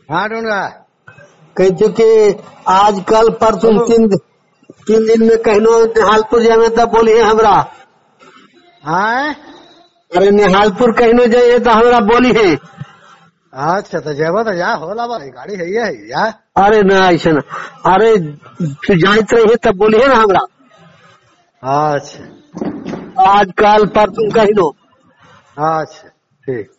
हाँ ढूंढा कह कि आज कल परसों तीन दिन में कहनो निहालपुर जाए तो बोलिए हमरा। हाँ अरे निहालपुर कहनो जाइए तो हमरा बोलिए। अच्छा तो जेबो तो जा होला भाई गाड़ी है या। अरे ना ऐसा ना, अरे तू जाइत रहिए तब बोलिए ना हमरा। अच्छा आज कल परसों कहनो। अच्छा ठीक।